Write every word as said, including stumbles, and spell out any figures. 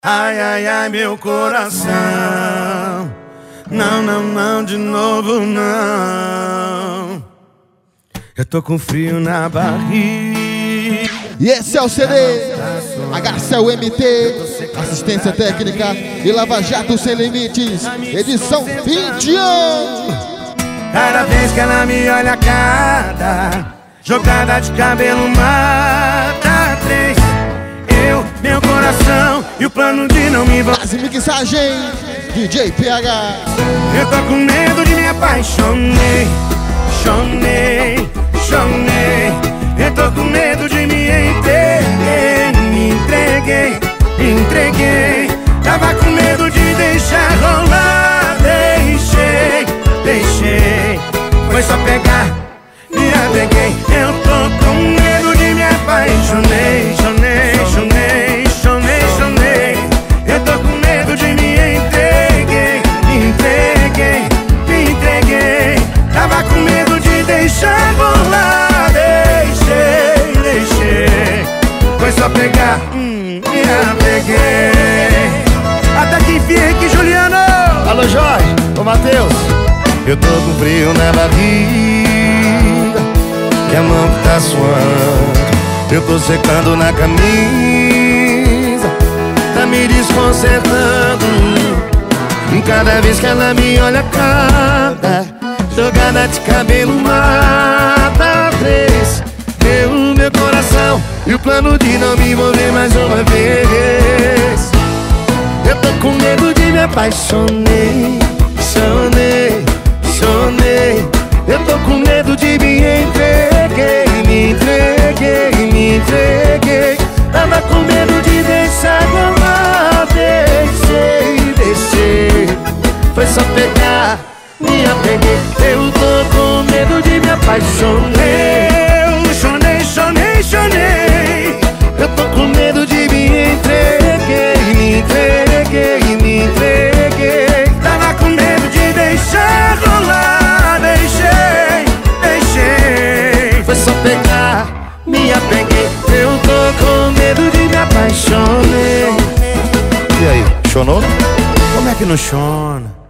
Ai, ai, ai, meu coração. Não, não, não, de novo não. Eu tô com frio na barriga. E esse é o C D H C L M T, assistência técnica e Lava Jato Sem Limites, edição fim de ano. Cada vez que ela me olha, cada jogada de cabelo mata três. Eu, meu coração e o plano de não me voltar. As mixagem, D J P H. Eu tô com medo de me apaixonei, chonei, chonei. Eu tô com medo de me entreguei, me entreguei, me entreguei. Tava com medo de deixar rolar, deixei, deixei. Foi só pegar, me apeguei. Eu tô com medo de me apaixonei, chonei, chonei, chonei, chonei. Eu tô com medo de me entreguei, me entreguei, me entreguei. Tava com medo de deixar rolar. Foi só pegar, hum, me apeguei. Até que enfim, aqui, Juliano. Alô, Jorge, ô Matheus. Eu tô com frio na barriga e a mão que tá suando. Eu tô secando na camisa, tá me desconcertando. E cada vez que ela me olha, cada jogada de cabelo mata três. Eu, meu coração e o plano de não me envolver mais uma vez. Eu tô com medo de me apaixonei, chonei, chonei. Eu tô com medo de me entreguei, me entreguei, me entreguei. Tava com medo de deixar rolar, deixei, deixei. Foi só pegar, me apeguei. Eu tô com medo de me apaixonei. Chonei, chonei. Eu tô com medo de me entreguei, me entreguei, me entreguei. Tava com medo de deixar rolar, deixei, deixei. Foi só pegar, me apeguei. Eu tô com medo de me apaixonei. E aí, chonou? Como é que não chona?